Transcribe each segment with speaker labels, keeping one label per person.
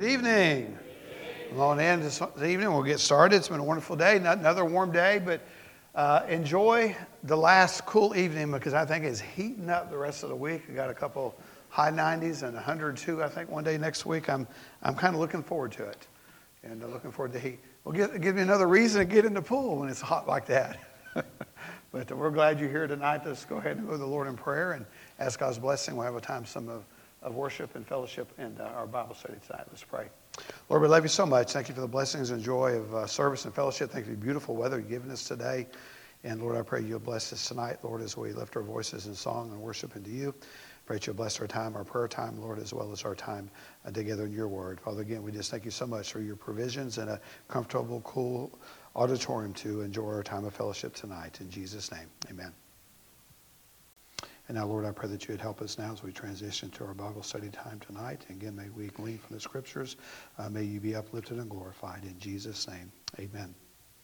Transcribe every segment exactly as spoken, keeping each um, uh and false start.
Speaker 1: Evening. Come on in this evening. We'll get started. It's been a wonderful day. Not another warm day, but uh, enjoy the last cool evening because I think it's heating up the rest of the week. We got a couple high nineties and one hundred two, I think, one day next week. I'm I'm kind of looking forward to it, and uh, looking forward to heat. We'll get, give you another reason to get in the pool when it's hot like that. But uh, we're glad you're here tonight. Let's go ahead and go to the Lord in prayer and ask God's blessing. We'll have a time some of of worship and fellowship and uh, our Bible study tonight. Let's pray. Lord, we love you so much. Thank you for the blessings and joy of uh, service and fellowship. Thank you for the beautiful weather you've given us today. And Lord, I pray you'll bless us tonight, Lord, as we lift our voices in song and worship into you. Pray that you'll bless our time, our prayer time, Lord, as well as our time uh, together in your word. Father, again, we just thank you so much for your provisions and a comfortable, cool auditorium to enjoy our time of fellowship tonight. In Jesus' name, amen. And now, Lord, I pray that you would help us now as we transition to our Bible study time tonight. And again, may we glean from the Scriptures. Uh, may you be uplifted and glorified. In Jesus' name, amen.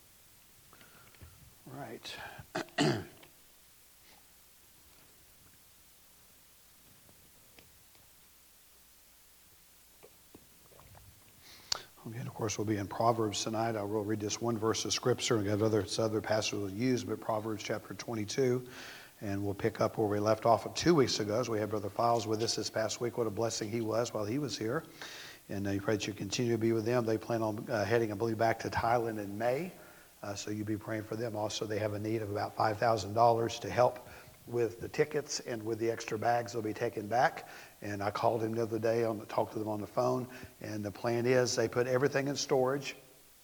Speaker 1: Right. Again, of course, we'll be in Proverbs tonight. I will read this one verse of Scripture and have other, other passages we'll use, but Proverbs chapter twenty-two. And we'll pick up where we left off two weeks ago. As we had Brother Files with us this past week. What a blessing he was while he was here. And uh, you pray that you continue to be with them. They plan on uh, heading, I believe, back to Thailand in May. Uh, so you be praying for them. Also, they have a need of about five thousand dollars to help with the tickets and with the extra bags they'll be taking back. And I called him the other day, on talked to them on the phone. And the plan is they put everything in storage.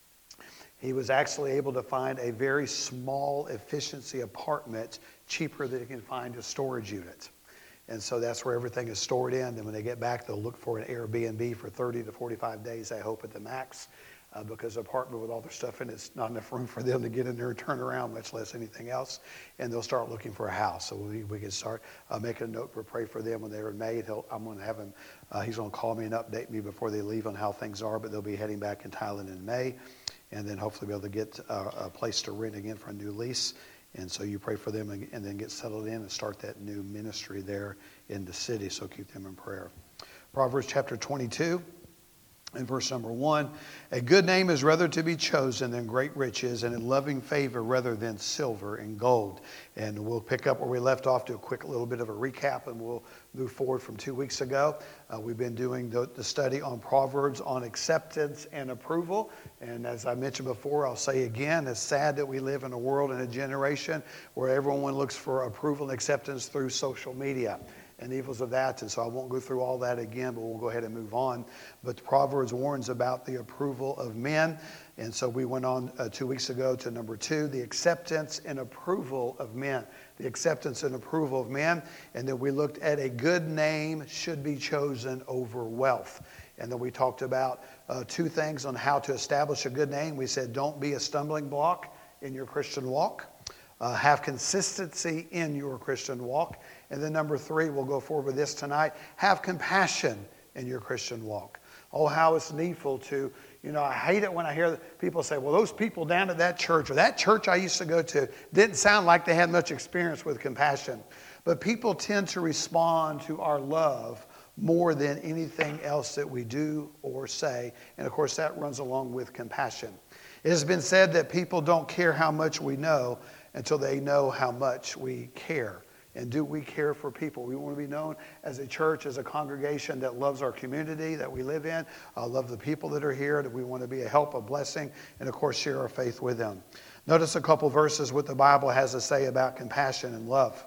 Speaker 1: He was actually able to find a very small efficiency apartment cheaper than he can find a storage unit. And so that's where everything is stored in. Then when they get back, they'll look for an Airbnb for thirty to forty-five days, I hope, at the max. Uh, because the apartment with all their stuff in it's not enough room for them to get in there and turn around, much less anything else. And they'll start looking for a house. So we, we can start uh, making a note to pray for them when they're in May. He'll, I'm going to have him, uh, he's going to call me and update me before they leave on how things are. But they'll be heading back in Thailand in May. And then hopefully be able to get uh, a place to rent again for a new lease. And so you pray for them and, and then get settled in and start that new ministry there in the city. So keep them in prayer. Proverbs chapter twenty-two. In verse number one, a good name is rather to be chosen than great riches, and in loving favor rather than silver and gold. And we'll pick up where we left off, do a quick little bit of a recap, and we'll move forward from two weeks ago. Uh, we've been doing the, the study on Proverbs on acceptance and approval. And as I mentioned before, I'll say again, it's sad that we live in a world and a generation where everyone looks for approval and acceptance through social media and evils of that. And so I won't go through all that again, but we'll go ahead and move on. But the Proverbs warns about the approval of men. And so we went on uh, two weeks ago to number two, the acceptance and approval of men. The acceptance and approval of men. And then we looked at a good name should be chosen over wealth. And then we talked about uh, two things on how to establish a good name. We said don't be a stumbling block in your Christian walk. Uh, have consistency in your Christian walk. And then number three, we'll go forward with this tonight. Have compassion in your Christian walk. Oh, how it's needful to, you know, I hate it when I hear people say, well, those people down at that church or that church I used to go to didn't sound like they had much experience with compassion. But people tend to respond to our love more than anything else that we do or say. And of course, that runs along with compassion. It has been said that people don't care how much we know until they know how much we care. And do we care for people? We want to be known as a church, as a congregation that loves our community that we live in, uh, love the people that are here, that we want to be a help, a blessing, and of course share our faith with them. Notice a couple verses what the Bible has to say about compassion and love.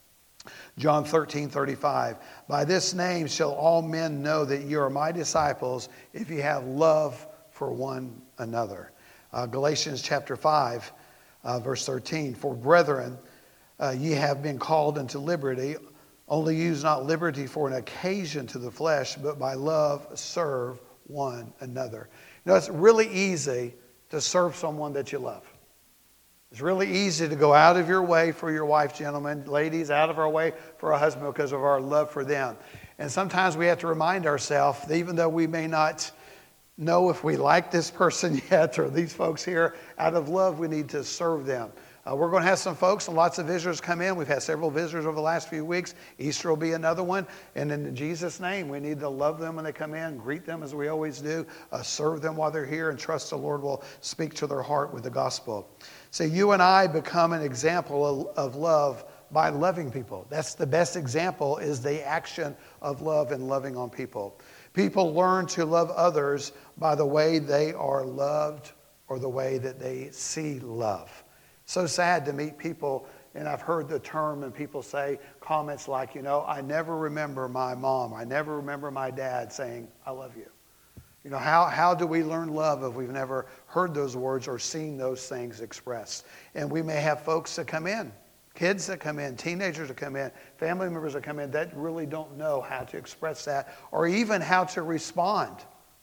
Speaker 1: John thirteen thirty-five. By this name shall all men know that you are my disciples if you have love for one another. Uh, Galatians chapter five, uh, verse thirteen. For brethren, Uh, ye have been called unto liberty. Only use not liberty for an occasion to the flesh, but by love serve one another. You know, it's really easy to serve someone that you love. It's really easy to go out of your way for your wife, gentlemen, ladies, out of our way for our husband because of our love for them. And sometimes we have to remind ourselves, that even though we may not know if we like this person yet or these folks here, out of love we need to serve them. Uh, we're going to have some folks and lots of visitors come in. We've had several visitors over the last few weeks. Easter will be another one. And in Jesus' name, we need to love them when they come in, greet them as we always do, uh, serve them while they're here, and trust the Lord will speak to their heart with the gospel. So you and I become an example of, of love by loving people. That's the best example, is the action of love and loving on people. People learn to love others by the way they are loved or the way that they see love. So sad to meet people, and I've heard the term, and people say comments like, you know, I never remember my mom, I never remember my dad saying, I love you. You know, how, how do we learn love if we've never heard those words or seen those things expressed? And we may have folks that come in, kids that come in, teenagers that come in, family members that come in that really don't know how to express that or even how to respond.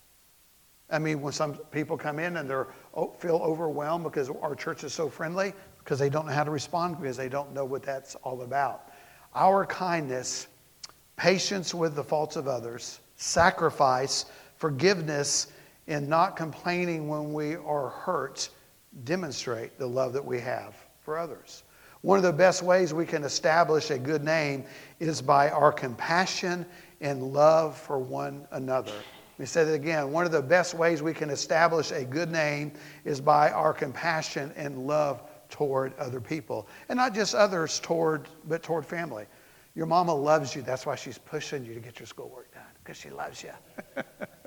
Speaker 1: I mean, when some people come in and they feel overwhelmed because our church is so friendly, because they don't know how to respond, because they don't know what that's all about. Our kindness, patience with the faults of others, sacrifice, forgiveness, and not complaining when we are hurt demonstrate the love that we have for others. One of the best ways we can establish a good name is by our compassion and love for one another. Let me say that again. One of the best ways we can establish a good name is by our compassion and love toward other people. And not just others, toward, but toward family. Your mama loves you. That's why she's pushing you to get your schoolwork done, because she loves you.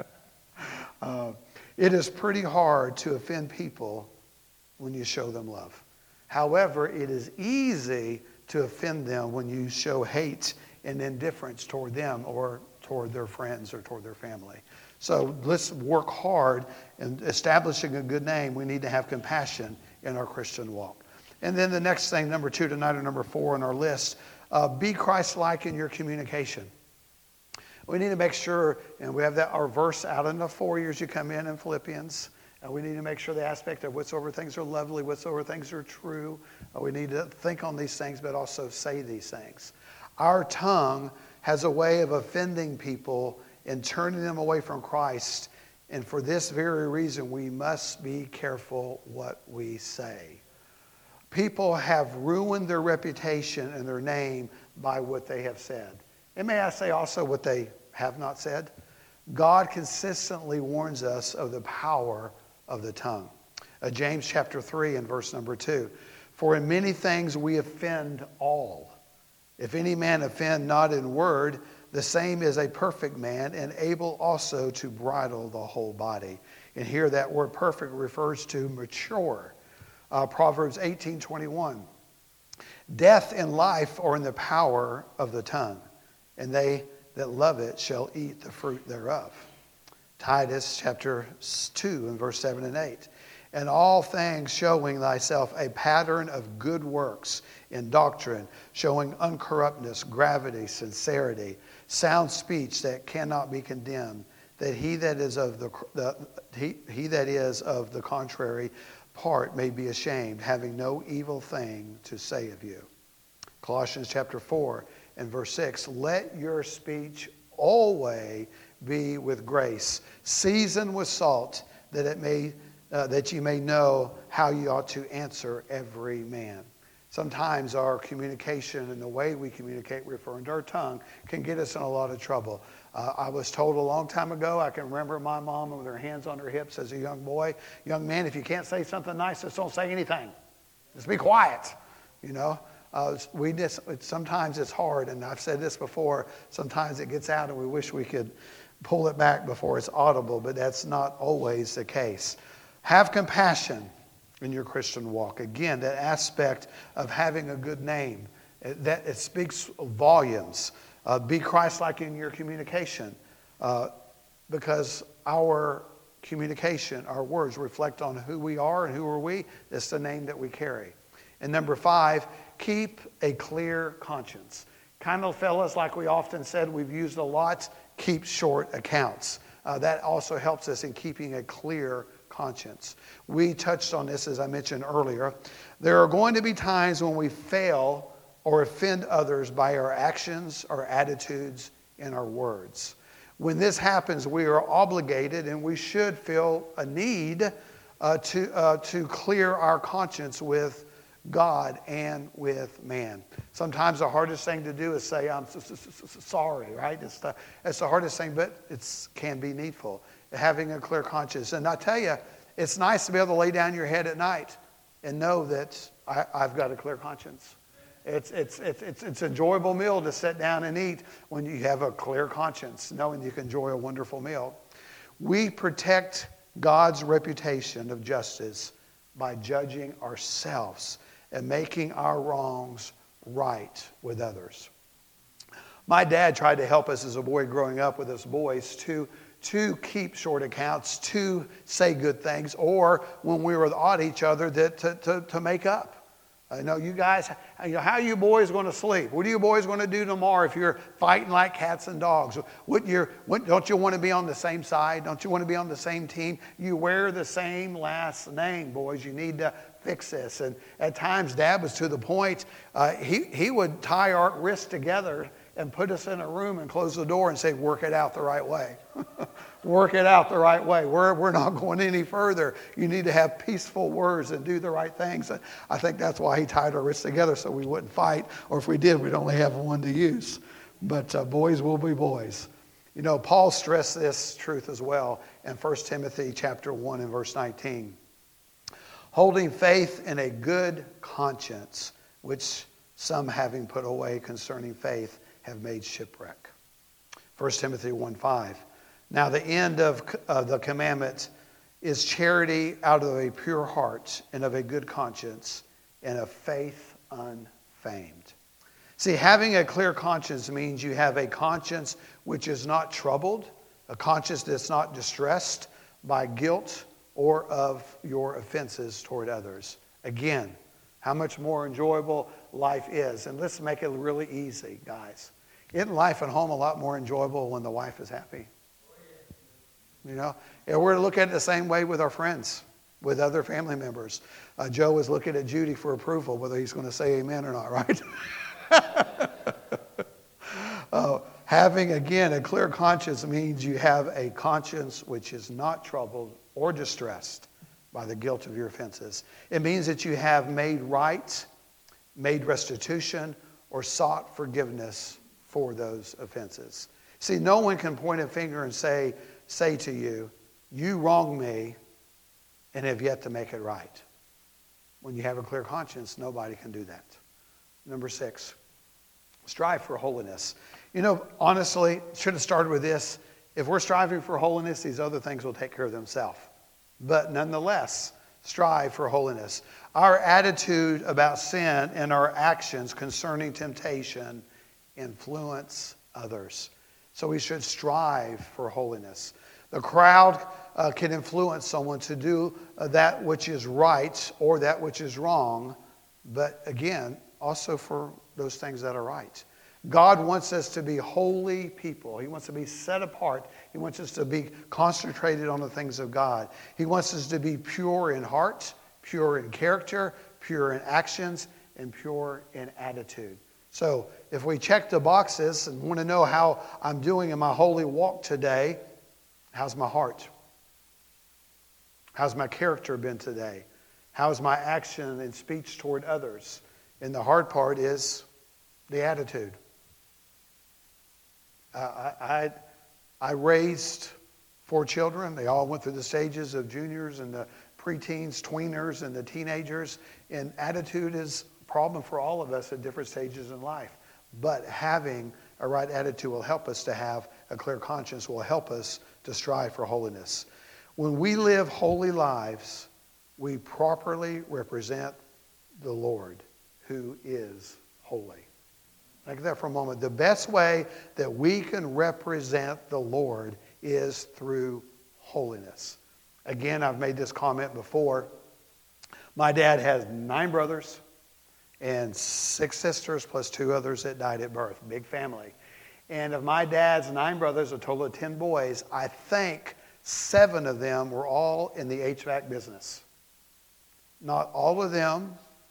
Speaker 1: uh, it is pretty hard to offend people when you show them love. However, it is easy to offend them when you show hate and indifference toward them or toward their friends or toward their family. So let's work hard in establishing a good name. We need to have compassion in our Christian walk. And then the next thing, number two tonight, or number four on our list, uh, be Christ-like in your communication. We need to make sure, and we have that our verse out in the four years you come in in Philippians. Uh, we need to make sure the aspect of whatsoever things are lovely, whatsoever things are true. Uh, we need to think on these things, but also say these things. Our tongue has a way of offending people and turning them away from Christ. And for this very reason, we must be careful what we say. People have ruined their reputation and their name by what they have said. And may I say also what they have not said? God consistently warns us of the power of the tongue. Uh, James chapter three and verse number two. For in many things we offend all. If any man offend not in word, the same is a perfect man, and able also to bridle the whole body. And here that word perfect refers to mature. Uh, Proverbs eighteen twenty-one. Death and life are in the power of the tongue, and they that love it shall eat the fruit thereof. Titus chapter two and verse seven and eight. And all things showing thyself a pattern of good works in doctrine, showing uncorruptness, gravity, sincerity, sound speech that cannot be condemned, that he that is of the, the he, he that is of the contrary part may be ashamed, having no evil thing to say of you. Colossians chapter four and verse six. Let your speech always be with grace, seasoned with salt, that it may uh, that you may know how you ought to answer every man. Sometimes our communication and the way we communicate, referring to our tongue, can get us in a lot of trouble. Uh, I was told a long time ago, I can remember my mom with her hands on her hips as a young boy, young man, if you can't say something nice, just don't say anything. Just be quiet, you know. Uh, we just, it, sometimes it's hard, and I've said this before, sometimes it gets out and we wish we could pull it back before it's audible, but that's not always the case. Have compassion in your Christian walk. Again, that aspect of having a good name, that it speaks volumes. Uh, be Christ-like in your communication, uh, because our communication, our words reflect on who we are and who are we. That's the name that we carry. And number five, keep a clear conscience. Kind of fellas, like we often said, we've used a lot, keep short accounts. Uh, that also helps us in keeping a clear conscience. We touched on this, as I mentioned earlier. There are going to be times when we fail or offend others by our actions, our attitudes, and our words. When this happens, we are obligated, and we should feel a need uh, to, uh, to clear our conscience with God and with man. Sometimes the hardest thing to do is say, I'm so, so, so, so sorry, right? It's the, it's the hardest thing, but it can be needful. Having a clear conscience. And I tell you, it's nice to be able to lay down your head at night and know that I, I've got a clear conscience. It's, it's, it's, it's, it's an enjoyable meal to sit down and eat when you have a clear conscience, knowing you can enjoy a wonderful meal. We protect God's reputation of justice by judging ourselves and making our wrongs right with others. My dad tried to help us as a boy growing up with us boys to, to keep short accounts, to say good things, or when we were odd each other, that to, to, to make up. I know you guys, you know, how are you boys going to sleep? What are you boys going to do tomorrow if you're fighting like cats and dogs? What you're, what, don't you want to be on the same side? Don't you want to be on the same team? You wear the same last name, boys. You need to fix this. And at times, Dad was to the point, uh, he, he would tie our wrists together and put us in a room and close the door and say, work it out the right way. Work it out the right way. We're, we're not going any further. You need to have peaceful words and do the right things. And I think that's why he tied our wrists together so we wouldn't fight. Or if we did, we'd only have one to use. But uh, boys will be boys. You know, Paul stressed this truth as well in First Timothy chapter one and verse nineteen. Holding faith in a good conscience, which some having put away concerning faith have made shipwreck. First Timothy one five. Now the end of uh, the commandment is charity out of a pure heart and of a good conscience and of faith unfeigned. See, having a clear conscience means you have a conscience which is not troubled, a conscience that's not distressed by guilt or of your offenses toward others. Again, how much more enjoyable life is. And let's make it really easy, guys. Isn't life at home a lot more enjoyable when the wife is happy? You know, and we're looking at it the same way with our friends, with other family members. Uh, Joe was looking at Judy for approval, whether he's going to say amen or not, right? uh, having, again, a clear conscience means you have a conscience which is not troubled or distressed by the guilt of your offenses. It means that you have made right, made restitution, or sought forgiveness for those offenses. See, no one can point a finger and say, say to you, you wronged me and have yet to make it right. When you have a clear conscience, nobody can do that. Number six, strive for holiness. You know, honestly, should have started with this. If we're striving for holiness, these other things will take care of themselves. But nonetheless, strive for holiness. Our attitude about sin and our actions concerning temptation influence others. So we should strive for holiness. The crowd uh, can influence someone to do uh, that which is right or that which is wrong, but again, also for those things that are right. God wants us to be holy people. He wants to be set apart. He wants us to be concentrated on the things of God. He wants us to be pure in heart, pure in character, pure in actions, and pure in attitude. So if we check the boxes and want to know how I'm doing in my holy walk today, how's my heart? How's my character been today? How's my action and speech toward others? And the hard part is the attitude. Uh, I, I, I raised four children. They all went through the stages of juniors and the preteens, tweeners, and the teenagers. And attitude is problem for all of us at different stages in life. But having a right attitude will help us to have a clear conscience, will help us to strive for holiness. When we live holy lives, we properly represent the Lord, who is holy. Think of that for a moment. The best way that we can represent the Lord is through holiness. Again, I've made this comment before. My dad has nine brothers and six sisters plus two others that died at birth. Big family. And of my dad's nine brothers, a total of ten boys, I think seven of them were all in the H V A C business. Not all of them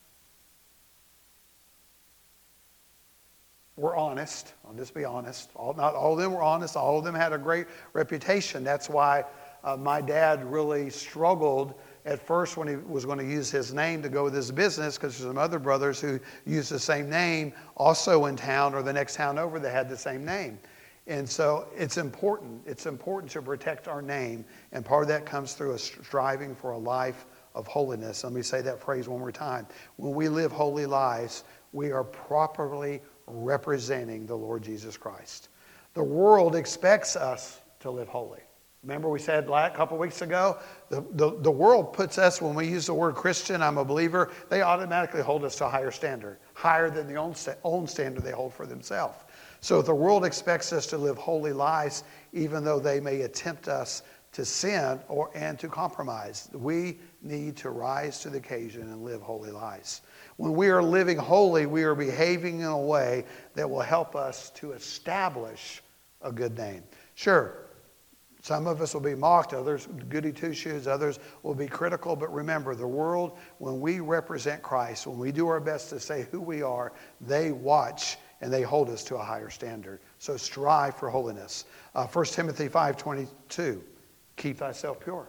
Speaker 1: were honest. I'll just be honest. All, not all of them were honest. All of them had a great reputation. That's why uh, my dad really struggled at first when he was going to use his name to go with his business, because there's some other brothers who used the same name also in town or the next town over that had the same name. And so it's important. It's important to protect our name. And part of that comes through a striving for a life of holiness. Let me say that phrase one more time. When we live holy lives, we are properly representing the Lord Jesus Christ. The world expects us to live holy. Remember we said a couple weeks ago, the, the, the world puts us, when we use the word Christian, I'm a believer, they automatically hold us to a higher standard, higher than the own, own standard they hold for themselves. So if the world expects us to live holy lives, even though they may attempt us to sin or and to compromise, we need to rise to the occasion and live holy lives. When we are living holy, we are behaving in a way that will help us to establish a good name. Sure, some of us will be mocked, others goody two-shoes, others will be critical. But remember, the world, when we represent Christ, when we do our best to say who we are, they watch and they hold us to a higher standard. So strive for holiness. Uh, First Timothy five twenty-two, keep thyself pure.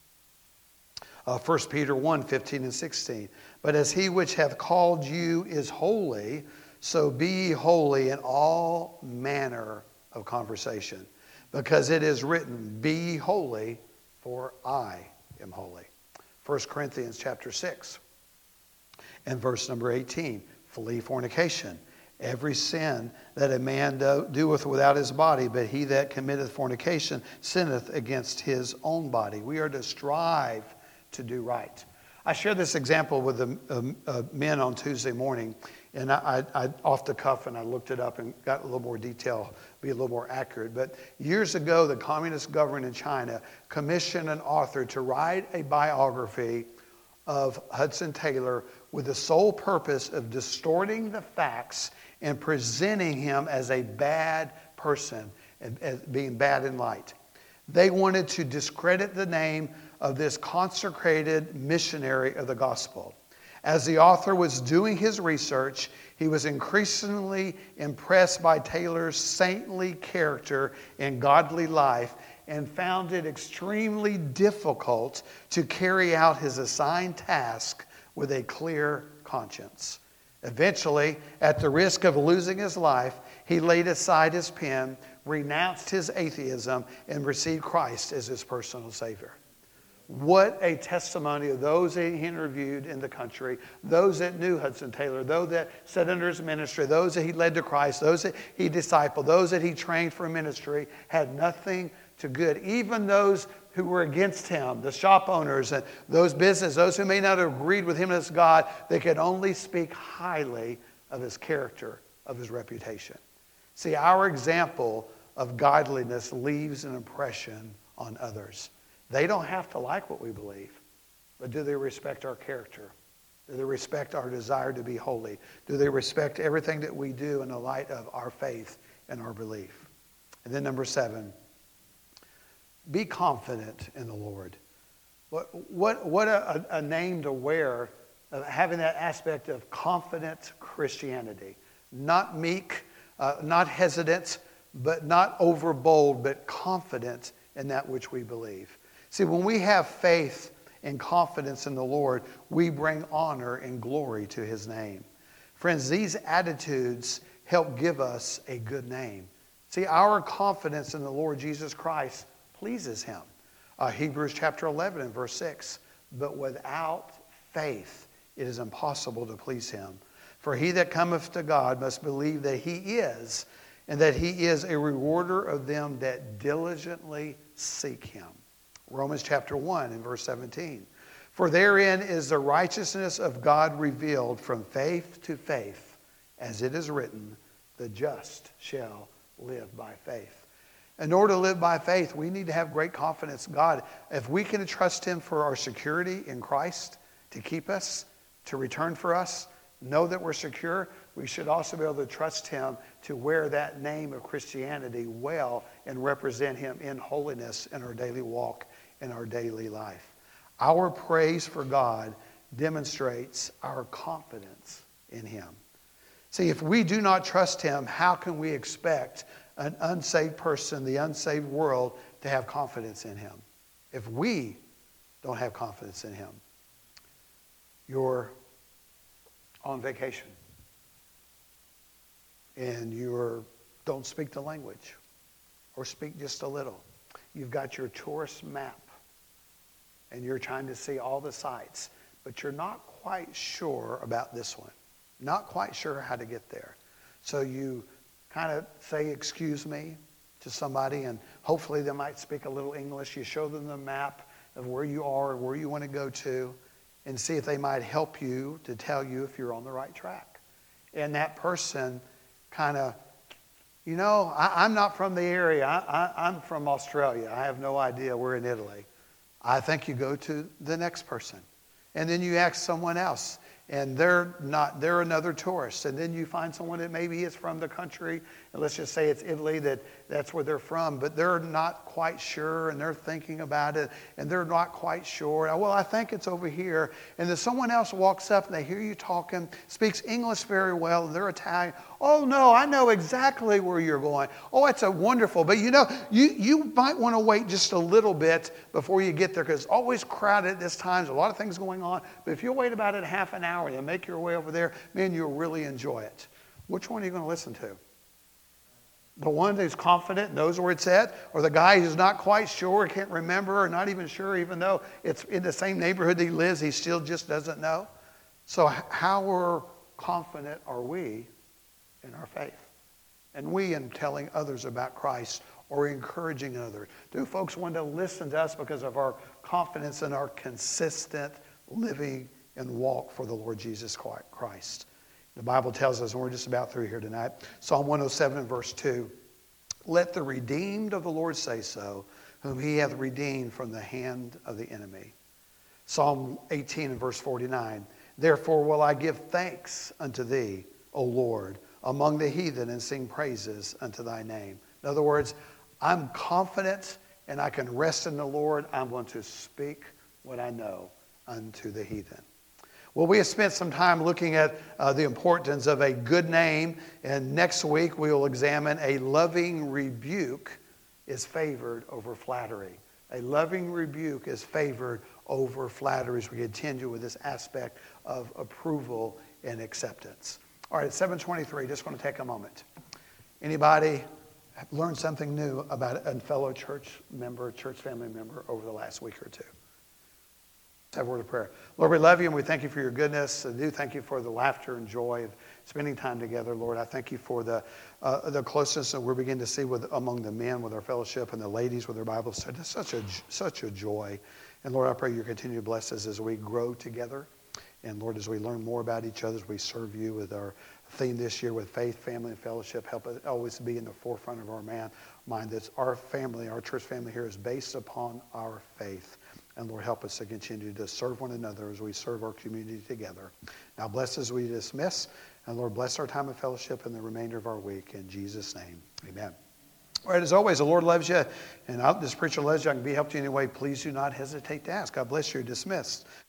Speaker 1: Uh, First Peter one fifteen and sixteen, but as he which hath called you is holy, so be ye holy in all manner of conversation. Because it is written, be ye holy, for I am holy. First Corinthians chapter six and verse number eighteen, flee fornication. Every sin that a man do, doeth without his body, but he that committeth fornication sinneth against his own body. We are to strive to do right. I shared this example with the um, uh, men on Tuesday morning, and I, I, I off the cuff, and I looked it up and got a little more detail, be a little more accurate. But years ago, the communist government in China commissioned an author to write a biography of Hudson Taylor with the sole purpose of distorting the facts and presenting him as a bad person, as being bad in light. They wanted to discredit the name of this consecrated missionary of the gospel. As the author was doing his research, he was increasingly impressed by Taylor's saintly character and godly life, and found it extremely difficult to carry out his assigned task with a clear conscience. Eventually, at the risk of losing his life, he laid aside his pen, renounced his atheism, and received Christ as his personal Savior. What a testimony of those that he interviewed in the country, those that knew Hudson Taylor, those that sat under his ministry, those that he led to Christ, those that he discipled, those that he trained for ministry, had nothing to good. Even those who were against him, the shop owners and those businesses, those who may not have agreed with him as God, they could only speak highly of his character, of his reputation. See, our example of godliness leaves an impression on others. They don't have to like what we believe, but do they respect our character? Do they respect our desire to be holy? Do they respect everything that we do in the light of our faith and our belief? And then number seven, be confident in the Lord. What, what, what a, a name to wear, of having that aspect of confident Christianity. Not meek, uh, not hesitant, but not overbold, but confident in that which we believe. See, when we have faith and confidence in the Lord, we bring honor and glory to his name. Friends, these attitudes help give us a good name. See, our confidence in the Lord Jesus Christ pleases him. Uh, Hebrews chapter eleven and verse six. But without faith, it is impossible to please him. For he that cometh to God must believe that he is, and that he is a rewarder of them that diligently seek him. Romans chapter one and verse seventeen. For therein is the righteousness of God revealed from faith to faith, as it is written, the just shall live by faith. In order to live by faith, we need to have great confidence in God. If we can trust him for our security in Christ, to keep us, to return for us, know that we're secure, we should also be able to trust him to wear that name of Christianity well and represent him in holiness in our daily walk, in our daily life. Our praise for God demonstrates our confidence in him. See, if we do not trust him, how can we expect an unsaved person, the unsaved world, to have confidence in him? If we don't have confidence in him. You're on vacation and you don't speak the language or speak just a little. You've got your tourist map and you're trying to see all the sites, but you're not quite sure about this one. Not quite sure how to get there. So you kind of say, excuse me, to somebody, and hopefully they might speak a little English. You show them the map of where you are or where you want to go to and see if they might help you to tell you if you're on the right track. And that person kind of, you know, I, I'm not from the area. I, I, I'm from Australia. I have no idea. We're in Italy. I think you go to the next person. And then you ask someone else. And they're not, they're another tourist. And then you find someone that maybe is from the country, and let's just say it's Italy, that that's where they're from, but they're not quite sure, and they're thinking about it, and they're not quite sure. Well, I think it's over here. And then someone else walks up, and they hear you talking, speaks English very well, and they're Italian. Oh, no, I know exactly where you're going. Oh, it's a wonderful. But, you know, you, you might want to wait just a little bit before you get there, because it's always crowded at this time. There's a lot of things going on. But if you wait about it half an hour, and make your way over there, man, you'll really enjoy it. Which one are you going to listen to? The one who's confident, knows where it's at, or the guy who's not quite sure, can't remember, or not even sure, even though it's in the same neighborhood he lives, he still just doesn't know? So how are confident are we in our faith? And we in telling others about Christ or encouraging others? Do folks want to listen to us because of our confidence in our consistent living and walk for the Lord Jesus Christ? The Bible tells us, and we're just about through here tonight, Psalm one oh seven and verse two, let the redeemed of the Lord say so, whom he hath redeemed from the hand of the enemy. Psalm eighteen and verse forty-nine, therefore will I give thanks unto thee, O Lord, among the heathen, and sing praises unto thy name. In other words, I'm confident and I can rest in the Lord. I'm going to speak what I know unto the heathen. Well, we have spent some time looking at uh, the importance of a good name, and next week we will examine a loving rebuke is favored over flattery. A loving rebuke is favored over flattery as we continue with this aspect of approval and acceptance. All right, at seven twenty-three, just want to take a moment. Anybody learned something new about a fellow church member, church family member over the last week or two? Have a word of prayer. Lord, we love you and we thank you for your goodness. I do thank you for the laughter and joy of spending time together, Lord. I thank you for the uh, the closeness that we're beginning to see with among the men with our fellowship and the ladies with their Bible study. It's such a such a joy. And Lord, I pray you continue to bless us as we grow together. And Lord, as we learn more about each other, as we serve you with our theme this year with faith, family, and fellowship, help us always be in the forefront of our man, mind that our family, our church family here is based upon our faith. And Lord, help us to continue to serve one another as we serve our community together. Now bless as we dismiss. And Lord, bless our time of fellowship and the remainder of our week. In Jesus' name, amen. All right, as always, the Lord loves you. And I, this preacher loves you. I can be helped you in any way. Please do not hesitate to ask. God bless you. You're dismissed.